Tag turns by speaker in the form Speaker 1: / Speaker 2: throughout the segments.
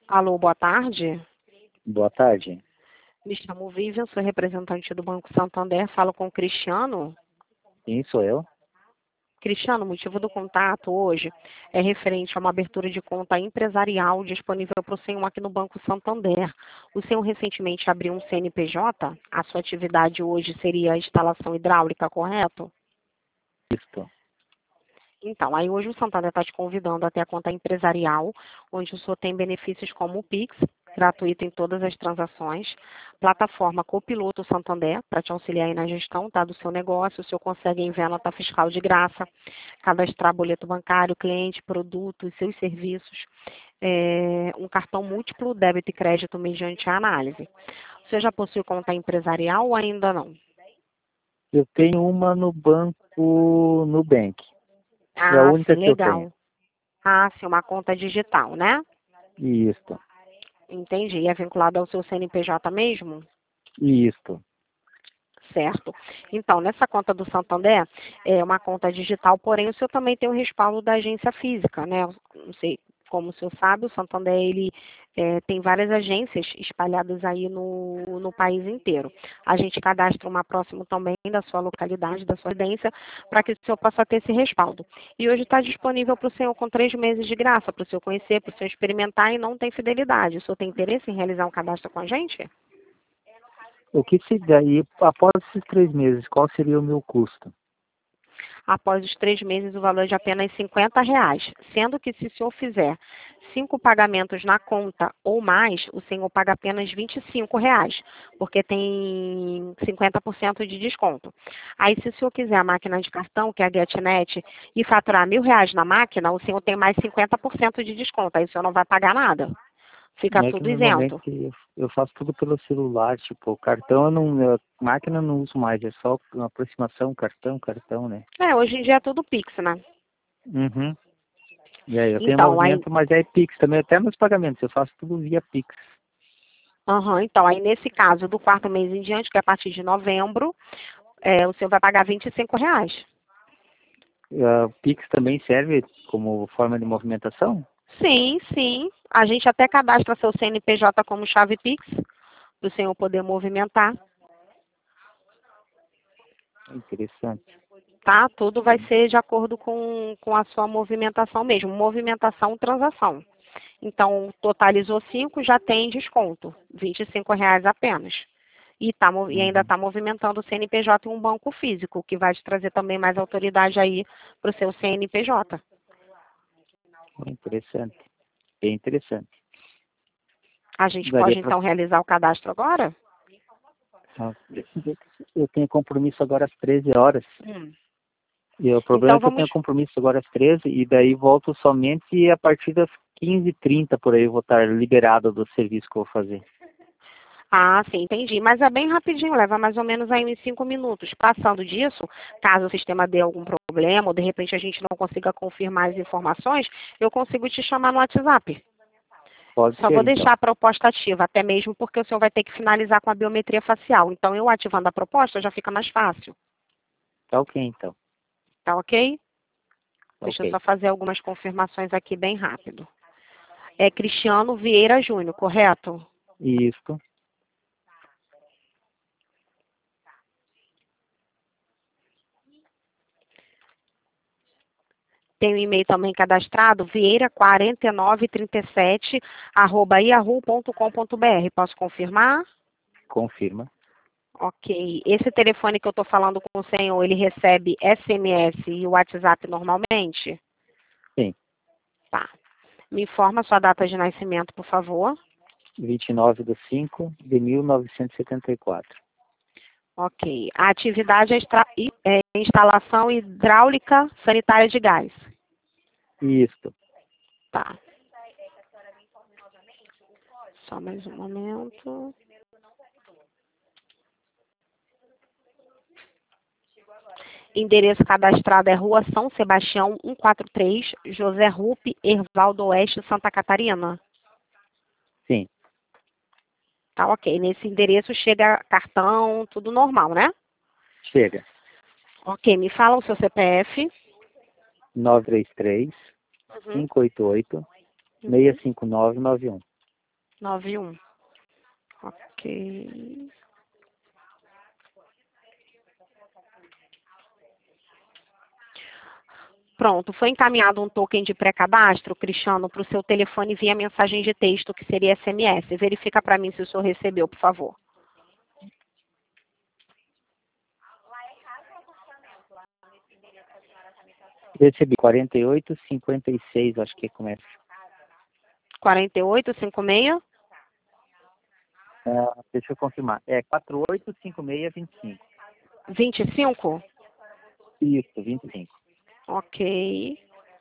Speaker 1: Alô, boa tarde.
Speaker 2: Boa tarde.
Speaker 1: Me chamo Vivian, sou representante do Banco Santander. Falo com o Cristiano.
Speaker 2: Sim, sou eu.
Speaker 1: Cristiano, o motivo do contato hoje é referente a uma abertura de conta empresarial disponível para o senhor aqui no Banco Santander. O senhor recentemente abriu um CNPJ? A sua atividade hoje seria a instalação hidráulica, correto?
Speaker 2: Isto.
Speaker 1: Então, aí hoje o Santander está te convidando até a conta empresarial, onde o senhor tem benefícios como o Pix, gratuito em todas as transações, plataforma Copiloto Santander, para te auxiliar aí na gestão, tá, do seu negócio. O senhor consegue enviar nota fiscal de graça, cadastrar boleto bancário, cliente, produto e seus serviços, um cartão múltiplo, débito e crédito mediante a análise. O senhor já possui conta empresarial ou ainda não?
Speaker 2: Eu tenho uma no banco Nubank. É a
Speaker 1: Ah,
Speaker 2: única
Speaker 1: sim,
Speaker 2: que eu tenho.
Speaker 1: legal. Ah, sim, uma conta digital, né?
Speaker 2: Isto.
Speaker 1: Entendi. E é vinculado ao seu CNPJ mesmo?
Speaker 2: Isto.
Speaker 1: Certo. Então, nessa conta do Santander, é uma conta digital, porém o senhor também tem o respaldo da agência física, né? Não sei como o senhor sabe, o Santander, ele tem várias agências espalhadas aí no país inteiro. A gente cadastra uma próxima também da sua localidade, da sua residência, para que o senhor possa ter esse respaldo. E hoje está disponível para o senhor com 3 meses de graça, para o senhor conhecer, para o senhor experimentar e não tem fidelidade. O senhor tem interesse em realizar um cadastro com a gente?
Speaker 2: O que se daí, após esses 3 meses, qual seria o meu custo?
Speaker 1: Após os 3 meses, o valor é de apenas R$ 50, sendo que se o senhor fizer 5 pagamentos na conta ou mais, o senhor paga apenas R$ 25, porque tem 50% de desconto. Aí, se o senhor quiser a máquina de cartão, que é a GetNet, e faturar R$ 1.000 na máquina, o senhor tem mais 50% de desconto. Aí o senhor não vai pagar nada. Fica
Speaker 2: É que
Speaker 1: tudo isento.
Speaker 2: normalmente eu faço tudo pelo celular, tipo, cartão eu não, máquina eu não uso mais, é só uma aproximação, cartão, né?
Speaker 1: Hoje em dia é tudo Pix, né?
Speaker 2: Uhum. E aí, eu tenho
Speaker 1: Então, aí,
Speaker 2: movimento, mas é Pix também, até meus pagamentos, eu faço tudo via Pix.
Speaker 1: então, aí nesse caso, do quarto mês em diante, que é a partir de novembro, o senhor vai pagar R$ 25.
Speaker 2: Pix também serve como forma de movimentação?
Speaker 1: Sim, sim. A gente até cadastra seu CNPJ como chave Pix, para o senhor poder movimentar,
Speaker 2: Interessante.
Speaker 1: tá? Tudo vai ser de acordo com a sua movimentação mesmo. Movimentação, transação. Então, totalizou 5, já tem desconto. R$ 25 apenas. E ainda
Speaker 2: Uhum.
Speaker 1: está movimentando o CNPJ em um banco físico, que vai te trazer também mais autoridade aí para o seu CNPJ.
Speaker 2: Interessante. Bem interessante.
Speaker 1: A gente
Speaker 2: Daria
Speaker 1: pode,
Speaker 2: para.
Speaker 1: então, realizar o cadastro agora?
Speaker 2: Eu tenho compromisso agora às 13 horas.
Speaker 1: Hum.
Speaker 2: E o problema
Speaker 1: Então,
Speaker 2: é que eu
Speaker 1: vamos...
Speaker 2: tenho compromisso agora às 13 e daí volto somente a partir das 15h30 por aí eu vou estar liberado do serviço que eu vou fazer.
Speaker 1: Ah, sim, entendi. Mas é bem rapidinho, leva mais ou menos aí uns 5 minutos. Passando disso, caso o sistema dê algum problema, ou de repente a gente não consiga confirmar as informações, eu consigo te chamar no WhatsApp.
Speaker 2: Pode
Speaker 1: Só
Speaker 2: ser
Speaker 1: vou
Speaker 2: então.
Speaker 1: deixar a proposta ativa, até mesmo porque o senhor vai ter que finalizar com a biometria facial. Então, eu ativando a proposta já fica mais fácil.
Speaker 2: Tá ok então.
Speaker 1: Tá ok?
Speaker 2: Tá
Speaker 1: Deixa eu
Speaker 2: ok.
Speaker 1: só fazer algumas confirmações aqui bem rápido. É Cristiano Vieira Júnior, correto?
Speaker 2: Isso.
Speaker 1: Tem o e-mail também cadastrado, vieira4937@yahoo.com.br. Posso confirmar?
Speaker 2: Confirma.
Speaker 1: Ok. Esse telefone que eu estou falando com o senhor, ele recebe SMS e WhatsApp normalmente?
Speaker 2: Sim.
Speaker 1: Tá. Me informa a sua data de nascimento, por favor.
Speaker 2: 29/5/1974.
Speaker 1: Ok. A atividade é instalação hidráulica sanitária de gás.
Speaker 2: Isso.
Speaker 1: Tá. Só mais um momento. Endereço cadastrado é Rua São Sebastião, 143, José Rupi, Ervaldo Oeste, Santa Catarina.
Speaker 2: Sim.
Speaker 1: Tá ok. Nesse endereço chega cartão, tudo normal, né?
Speaker 2: Chega.
Speaker 1: Ok. Me fala o seu CPF.
Speaker 2: 933
Speaker 1: Uhum.
Speaker 2: 588
Speaker 1: Uhum.
Speaker 2: 65991.
Speaker 1: 91. Ok. Pronto, foi encaminhado um token de pré-cadastro, Cristiano, para o seu telefone via mensagem de texto, que seria SMS. Verifica para mim se o senhor recebeu, por favor.
Speaker 2: Recebi 48,56, acho que começa.
Speaker 1: 4856?
Speaker 2: Deixa eu confirmar. É 485625.
Speaker 1: 25?
Speaker 2: Isso, 25.
Speaker 1: Ok.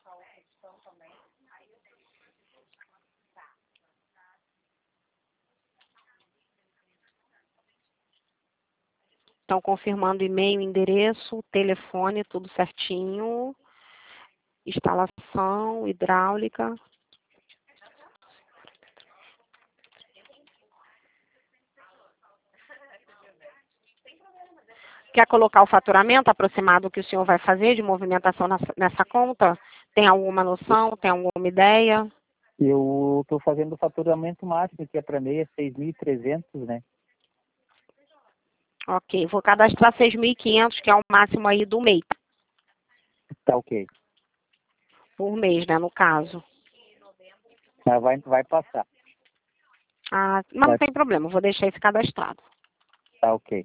Speaker 1: Estão confirmando e-mail, endereço, telefone, tudo certinho. Instalação, hidráulica. Quer colocar o faturamento aproximado que o senhor vai fazer de movimentação nessa conta? Tem alguma noção? Tem alguma ideia?
Speaker 2: Eu estou fazendo o faturamento máximo, que é para meia, 6.300, né?
Speaker 1: Ok, vou cadastrar 6.500, que é o máximo aí do mês,
Speaker 2: Tá ok.
Speaker 1: por mês, né, no caso.
Speaker 2: Vai passar.
Speaker 1: Ah, mas não tem problema, vou deixar esse cadastrado.
Speaker 2: Tá ok.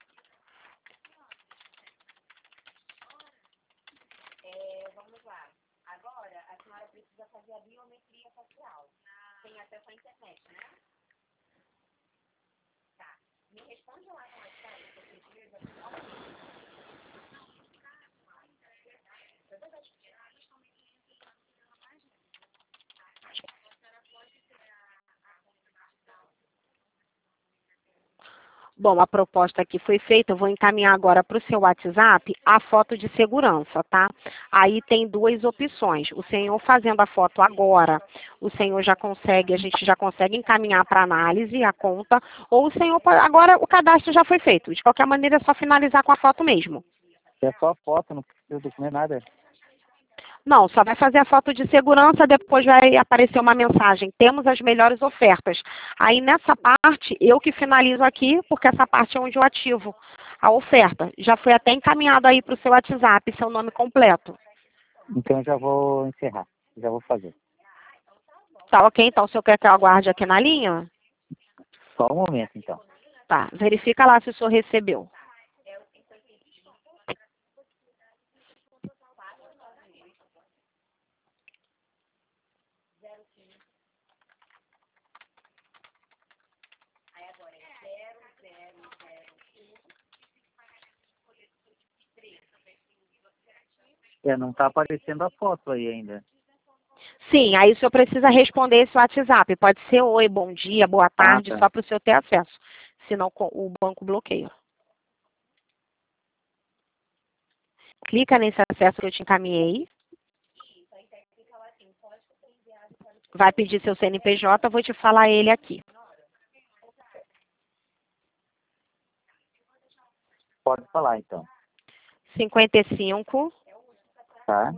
Speaker 1: Bom, a proposta aqui foi feita, eu vou encaminhar agora para o seu WhatsApp a foto de segurança, tá? Aí tem duas opções. O senhor fazendo a foto agora, o senhor já consegue, a gente já consegue encaminhar para análise a conta, ou o senhor, agora o cadastro já foi feito. De qualquer maneira é só finalizar com a foto mesmo.
Speaker 2: É só foto, não precisa documentar nada.
Speaker 1: Não, só vai fazer a foto de segurança, depois vai aparecer uma mensagem. Temos as melhores ofertas. Aí nessa parte, eu que finalizo aqui, porque essa parte é onde eu ativo a oferta. Já foi até encaminhado aí para o seu WhatsApp, seu nome completo.
Speaker 2: Então já vou encerrar. Já vou fazer.
Speaker 1: Tá ok? Então, o senhor quer que eu aguarde aqui na linha?
Speaker 2: Só um momento, então.
Speaker 1: Tá, verifica lá se o senhor recebeu.
Speaker 2: Não está aparecendo a foto aí ainda.
Speaker 1: Sim, aí o senhor precisa responder esse WhatsApp. Pode ser oi, bom dia, boa tarde,
Speaker 2: Tá.
Speaker 1: só para o senhor ter acesso. Senão o banco bloqueia. Clica nesse acesso que eu te encaminhei. Vai pedir seu CNPJ, vou te falar ele aqui.
Speaker 2: Pode falar, então.
Speaker 1: 55
Speaker 2: Tá?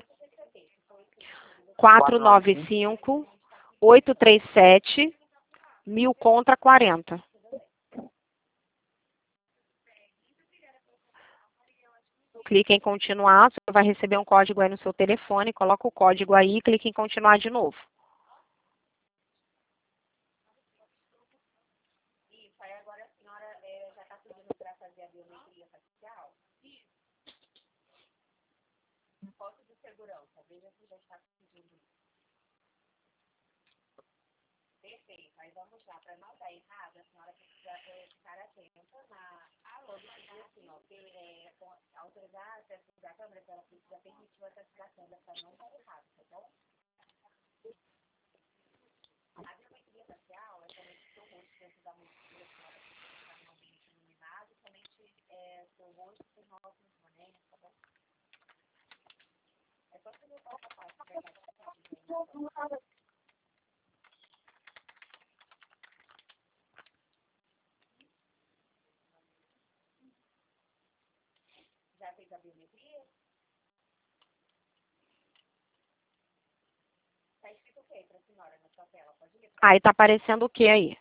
Speaker 1: 495 837 1000 contra 40. Clique em continuar, você vai receber um código aí no seu telefone, coloca o código aí e clique em continuar de novo. Aí tá aparecendo o que aí?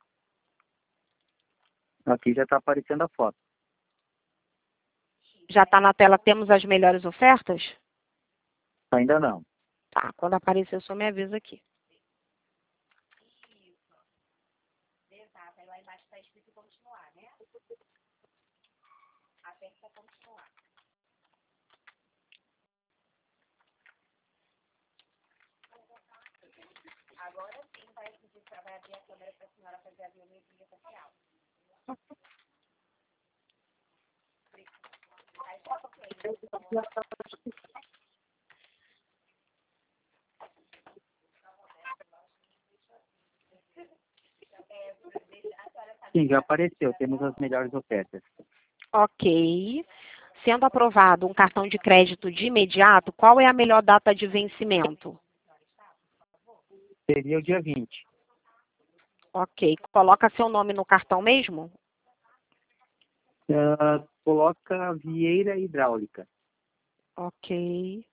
Speaker 2: Aqui já está aparecendo a foto.
Speaker 1: Já tá na tela, temos as melhores ofertas?
Speaker 2: Ainda não.
Speaker 1: Tá, quando aparecer, o senhor me avisa aqui.
Speaker 2: Sim, já apareceu. Temos as melhores ofertas.
Speaker 1: Ok. Sendo aprovado um cartão de crédito de imediato, qual é a melhor data de vencimento?
Speaker 2: Seria o dia 20.
Speaker 1: Ok. Coloca seu nome no cartão mesmo?
Speaker 2: Coloca Vieira Hidráulica.
Speaker 1: Ok.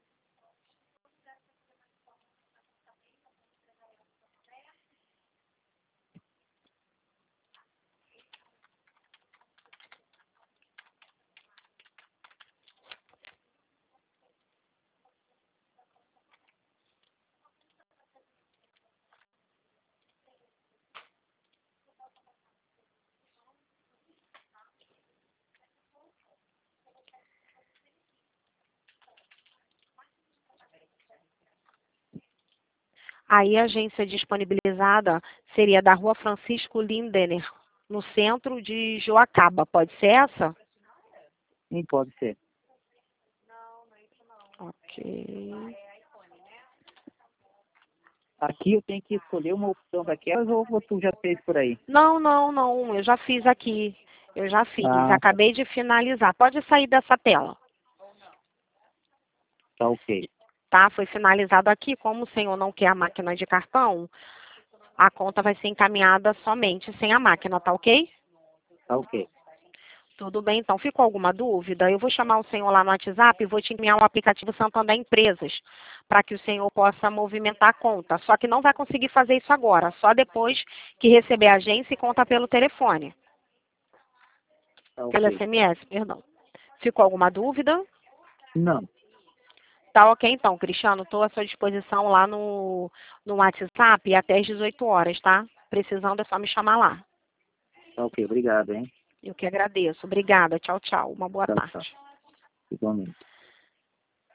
Speaker 1: Aí a agência disponibilizada seria da Rua Francisco Lindener, no centro de Joacaba. Pode ser essa?
Speaker 2: Sim, pode ser.
Speaker 1: Ok.
Speaker 2: Aqui eu tenho que escolher uma opção daquelas ou tu já fez por aí?
Speaker 1: Não, não, não. Eu já fiz aqui. Eu já fiz.
Speaker 2: Ah,
Speaker 1: Acabei de finalizar. Pode sair dessa tela.
Speaker 2: tá ok.
Speaker 1: Tá? Foi finalizado aqui. Como o senhor não quer a máquina de cartão, a conta vai ser encaminhada somente sem a máquina, tá ok?
Speaker 2: Tá ok.
Speaker 1: Tudo bem, então. Ficou alguma dúvida? Eu vou chamar o senhor lá no WhatsApp e vou te enviar o aplicativo Santander Empresas, para que o senhor possa movimentar a conta. Só que não vai conseguir fazer isso agora, só depois que receber a agência e conta pelo telefone.
Speaker 2: Tá
Speaker 1: Pelo
Speaker 2: ok.
Speaker 1: SMS, perdão. Ficou alguma dúvida?
Speaker 2: Não.
Speaker 1: Tá ok, então, Cristiano. Estou à sua disposição lá no WhatsApp até às 18 horas, tá? Precisando é só me chamar lá.
Speaker 2: Tá ok. Obrigado, hein?
Speaker 1: Eu que agradeço. Obrigada. Tchau, tchau. Uma boa
Speaker 2: Tchau, tchau.
Speaker 1: tarde.
Speaker 2: Igualmente.